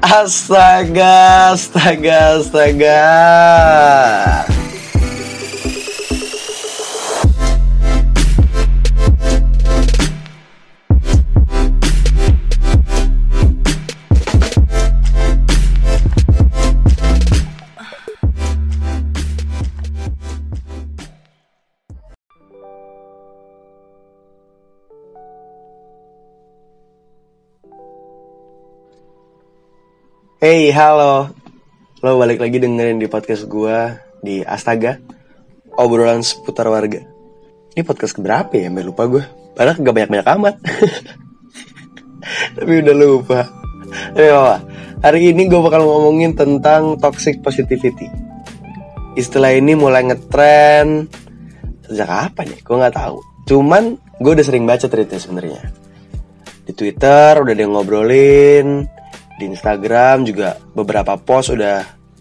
Astaga, astaga, astaga. Hey, halo. Lo balik lagi dengerin di podcast gue di Astaga, obrolan seputar warga. Ini podcast keberapa ya? Sampai lupa gue. Padahal gak banyak-banyak amat. Tapi udah lupa. Tapi apa? Hari ini gue bakal ngomongin tentang toxic positivity. Istilah ini mulai ngetrend sejak kapan ya? Gue gak tahu. Cuman gue udah sering baca tweetnya sebenarnya. Di Twitter udah ada yang ngobrolin. Di Instagram juga beberapa post udah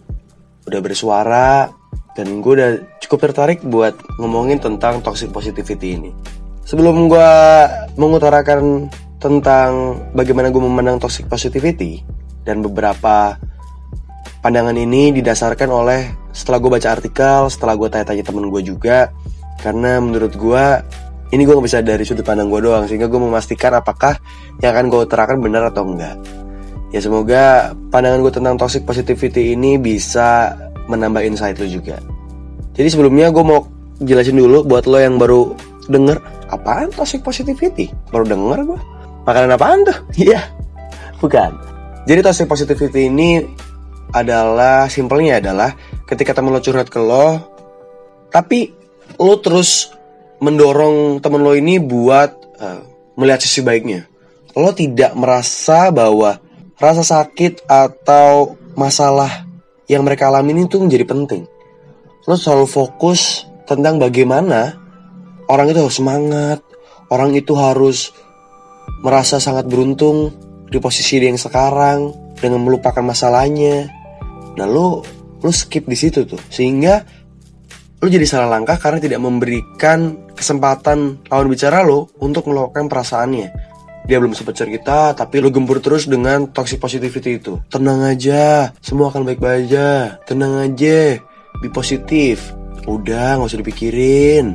bersuara. Dan gue udah cukup tertarik buat ngomongin tentang toxic positivity ini. Sebelum gue mengutarakan tentang bagaimana gue memandang toxic positivity, dan beberapa pandangan ini didasarkan oleh setelah gue baca artikel, setelah gue tanya-tanya temen gue juga. Karena menurut gue ini gue gak bisa dari sudut pandang gue doang, sehingga gue memastikan apakah yang akan gue utarakan benar atau enggak. Ya semoga pandangan gue tentang toxic positivity ini bisa menambah insight lo juga. Jadi sebelumnya gue mau jelasin dulu buat lo yang baru denger, apaan toxic positivity? Baru denger gue? Makanan apaan tuh? Iya, bukan. Jadi toxic positivity ini adalah, simpelnya adalah ketika temen lo curhat ke lo, tapi lo terus mendorong temen lo ini buat melihat sisi baiknya. Lo tidak merasa bahwa rasa sakit atau masalah yang mereka alami ini tuh menjadi penting. Lo selalu fokus tentang bagaimana orang itu harus semangat, orang itu harus merasa sangat beruntung di posisi dia yang sekarang dengan melupakan masalahnya. Nah lo skip di situ tuh, sehingga lo jadi salah langkah karena tidak memberikan kesempatan lawan bicara lo untuk meluapkan perasaannya. Dia belum sempat cerita, tapi lo gempur terus dengan toxic positivity itu. Tenang aja, semua akan baik-baik aja. Tenang aja, be positif. Udah, gak usah dipikirin.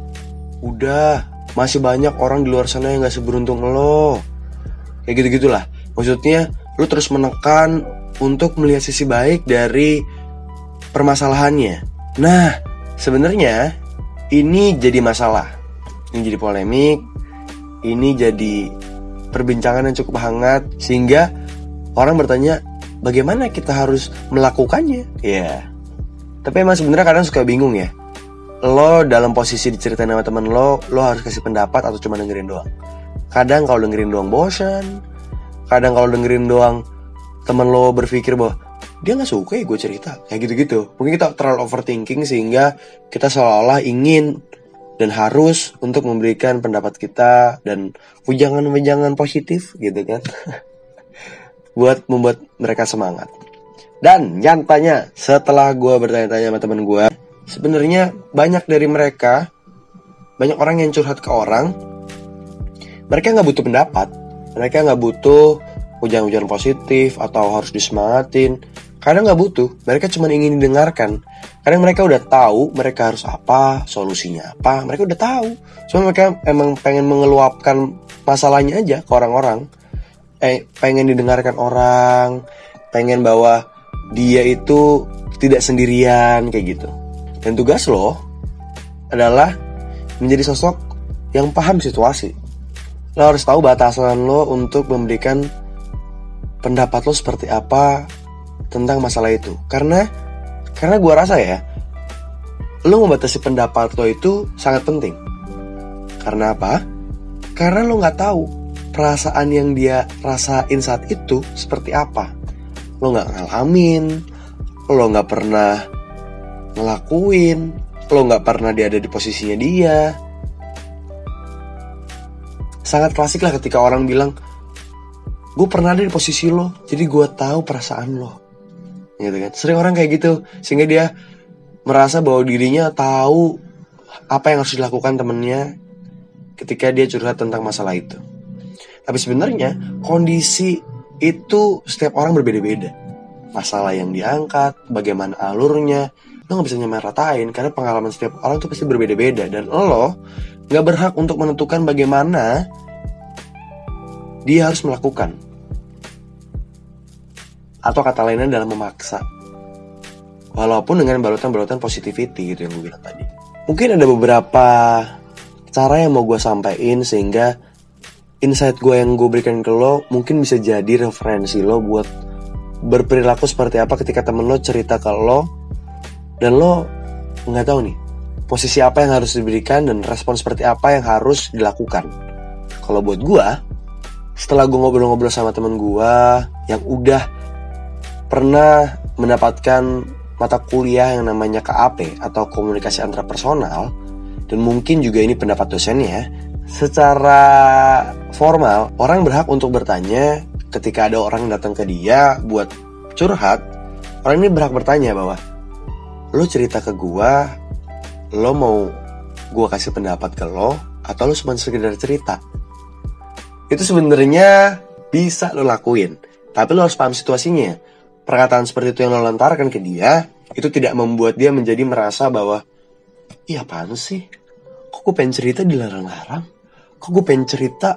Udah, masih banyak orang di luar sana yang gak seberuntung lo. Kayak gitu-gitulah. Maksudnya, lo terus menekan untuk melihat sisi baik dari permasalahannya. Nah, sebenarnya ini jadi masalah. Ini jadi polemik. Ini jadi perbincangan yang cukup hangat, sehingga orang bertanya bagaimana kita harus melakukannya. Ya, tapi emang sebenarnya kadang suka bingung ya. Lo dalam posisi diceritain sama temen lo harus kasih pendapat atau cuma dengerin doang. Kadang kalau dengerin doang bosan. Kadang kalau dengerin doang temen lo berpikir bahwa dia gak suka ya gue cerita, kayak gitu-gitu. Mungkin kita terlalu overthinking sehingga kita seolah-olah ingin dan harus untuk memberikan pendapat kita dan wejangan-wejangan positif gitu kan. Buat membuat mereka semangat. Dan nyatanya setelah gue bertanya-tanya sama temen gue, sebenarnya banyak dari mereka, banyak orang yang curhat ke orang, mereka gak butuh pendapat. Mereka gak butuh ujangan-ujangan positif atau harus disemangatin. Kadang gak butuh, mereka cuma ingin didengarkan. Kadang mereka udah tahu mereka harus apa, solusinya apa, mereka udah tahu. Cuma mereka emang pengen mengeluapkan masalahnya aja ke orang-orang. Pengen didengarkan orang, pengen bahwa dia itu tidak sendirian, kayak gitu. Dan tugas lo adalah menjadi sosok yang paham situasi. Lo harus tahu batasan lo untuk memberikan pendapat lo seperti apa tentang masalah itu. Karena gue rasa ya, lo membatasi pendapat lo itu sangat penting. Karena apa? Karena lo gak tahu perasaan yang dia rasain saat itu seperti apa. Lo gak ngalamin, lo gak pernah ngelakuin, lo gak pernah dia ada di posisinya dia. Sangat klasik lah ketika orang bilang, gue pernah ada di posisi lo, jadi gue tahu perasaan lo, gitu kan. Sering orang kayak gitu, sehingga dia merasa bahwa dirinya tahu apa yang harus dilakukan temennya ketika dia curhat tentang masalah itu. Tapi sebenarnya kondisi itu setiap orang berbeda-beda. Masalah yang diangkat, bagaimana alurnya, lo gak bisa nyamaratain karena pengalaman setiap orang tuh pasti berbeda-beda. Dan lo gak berhak untuk menentukan bagaimana dia harus melakukan. Atau kata lainnya dalam memaksa. Walaupun dengan balutan-balutan positivity gitu yang gue bilang tadi. Mungkin ada beberapa cara yang mau gue sampaikan sehingga insight gue yang gue berikan ke lo mungkin bisa jadi referensi lo buat berperilaku seperti apa ketika temen lo cerita ke lo dan lo nggak tahu nih posisi apa yang harus diberikan dan respon seperti apa yang harus dilakukan. Kalau buat gue, setelah gue ngobrol-ngobrol sama temen gue yang udah pernah mendapatkan mata kuliah yang namanya KAP atau komunikasi antarpersonal, dan mungkin juga ini pendapat dosennya, secara formal orang berhak untuk bertanya ketika ada orang yang datang ke dia buat curhat. Orang ini berhak bertanya bahwa lo cerita ke gua, lo mau gua kasih pendapat ke lo atau lo cuma sekedar cerita. Itu sebenarnya bisa lo lakuin, tapi lo harus paham situasinya. Perkataan seperti itu yang lo lontarkan ke dia, itu tidak membuat dia menjadi merasa bahwa iya apaan sih? Kok gue pengen cerita dilarang-larang? Kok gue pengen cerita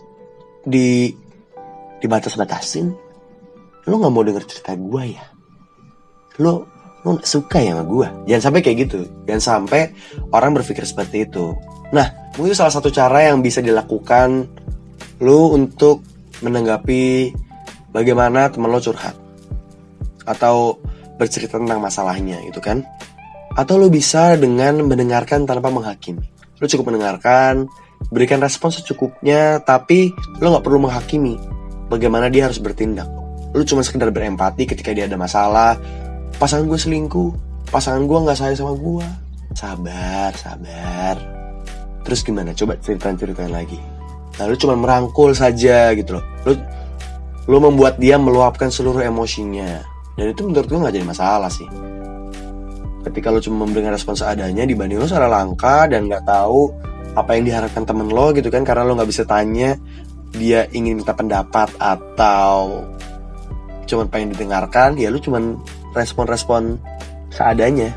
dibatas-batasin? Lo gak mau denger cerita gue ya? Lo gak suka ya sama gue? Jangan sampai kayak gitu. Jangan sampai orang berpikir seperti itu. Nah, mungkin itu salah satu cara yang bisa dilakukan lo untuk menanggapi bagaimana teman lo curhat atau bercerita tentang masalahnya gitu kan. Atau lo bisa dengan mendengarkan tanpa menghakimi. Lo cukup mendengarkan, berikan respon secukupnya, tapi lo gak perlu menghakimi bagaimana dia harus bertindak. Lo cuma sekedar berempati ketika dia ada masalah. Pasangan gue selingkuh, pasangan gue gak sayang sama gue. Sabar. Terus gimana? Coba ceritain lagi. Nah, lo cuma merangkul saja gitu loh. Lo membuat dia meluapkan seluruh emosinya. Dan itu menurut gue gak jadi masalah sih. Ketika lo cuma memberikan respon seadanya dibanding lo salah langkah dan gak tahu apa yang diharapkan temen lo gitu kan, karena lo gak bisa tanya dia ingin minta pendapat atau cuma pengen didengarkan, ya lo cuma respon-respon seadanya.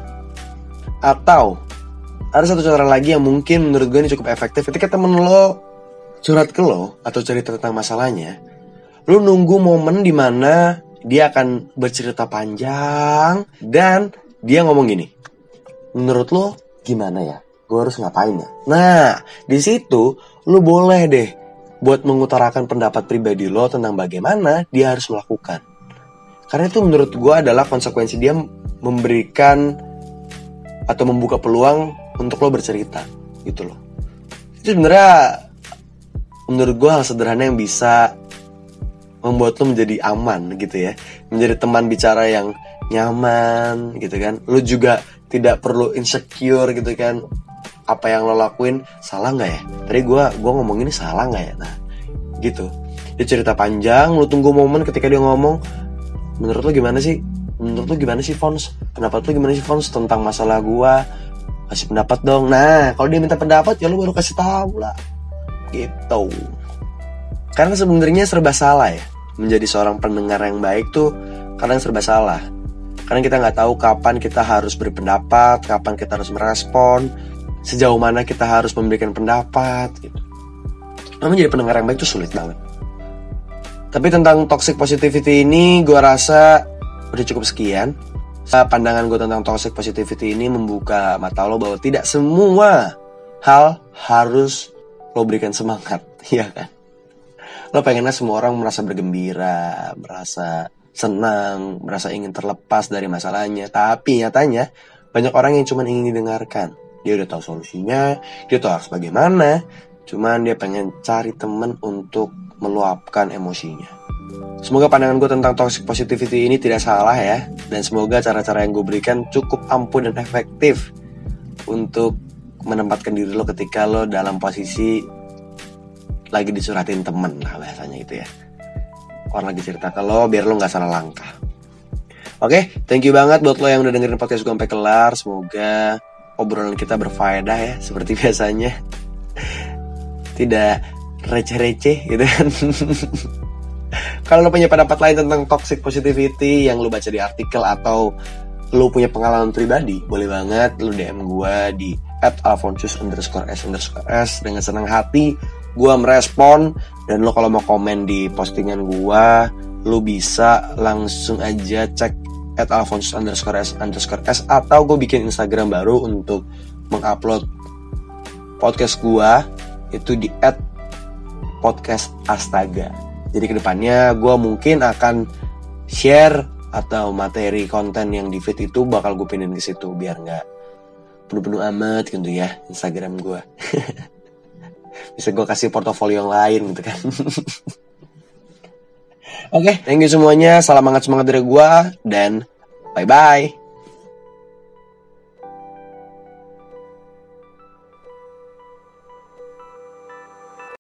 Atau ada satu cara lagi yang mungkin menurut gue ini cukup efektif. Ketika temen lo curhat ke lo atau cerita tentang masalahnya, lo nunggu momen dimana dia akan bercerita panjang dan dia ngomong gini, menurut lo gimana ya? Gue harus ngapain ya? Nah, di situ lo boleh deh buat mengutarakan pendapat pribadi lo tentang bagaimana dia harus melakukan. Karena itu menurut gue adalah konsekuensi dia memberikan atau membuka peluang untuk lo bercerita gitu loh. Itu sebenarnya menurut gue hal sederhana yang bisa membuat lo menjadi aman gitu ya, menjadi teman bicara yang nyaman gitu kan. Lo juga tidak perlu insecure gitu kan, apa yang lo lakuin salah nggak ya? Tadi gue ngomong ini salah nggak ya? Nah gitu, dia cerita panjang, lo tunggu momen ketika dia ngomong, menurut lo gimana sih? Menurut lo gimana sih Fons? Pendapat lo gimana sih Fons tentang masalah gue? Kasih pendapat dong. Nah kalau dia minta pendapat ya lo baru kasih tahu lah gitu. Karena sebenarnya serba salah ya, menjadi seorang pendengar yang baik tuh kadang serba salah. Karena kita nggak tahu kapan kita harus berpendapat, kapan kita harus merespon, sejauh mana kita harus memberikan pendapat gitu. Namun jadi pendengar yang baik tuh sulit banget. Tapi tentang toxic positivity ini gue rasa udah cukup sekian. Pandangan gue tentang toxic positivity ini membuka mata lo bahwa tidak semua hal harus lo berikan semangat, ya kan? Lo pengennya semua orang merasa bergembira, merasa senang, merasa ingin terlepas dari masalahnya. Tapi nyatanya banyak orang yang cuma ingin didengarkan. Dia udah tahu solusinya, dia tahu harus bagaimana, cuman dia pengen cari teman untuk meluapkan emosinya. Semoga pandangan gue tentang toxic positivity ini tidak salah ya. Dan semoga cara-cara yang gue berikan cukup ampuh dan efektif untuk menempatkan diri lo ketika lo dalam posisi lagi dicurhatin temen lah bahasanya itu ya. Orang lagi cerita ke lo biar lo gak salah langkah. Oke, thank you banget buat lo yang udah dengerin podcast gue sampai kelar. Semoga obrolan kita berfaedah ya, seperti biasanya. Tidak receh-receh gitu kan. Kalau lo punya pendapat lain tentang toxic positivity yang lo baca di artikel atau lo punya pengalaman pribadi, boleh banget lo DM gue di @alfonsus_s_s. Dengan senang hati gue merespon. Dan lo kalau mau komen di postingan gue, lo bisa langsung aja cek @alfonsus_s_s, atau gue bikin Instagram baru untuk mengupload podcast gue, itu di @podcastastaga. Jadi kedepannya gue mungkin akan share atau materi konten yang di feed itu bakal gue pindahin ke situ biar nggak penuh-penuh amat gitu ya Instagram gue. Bisa gue kasih portofolio yang lain gitu kan. Oke, thank you semuanya. Salam hangat semangat dari gue dan bye bye.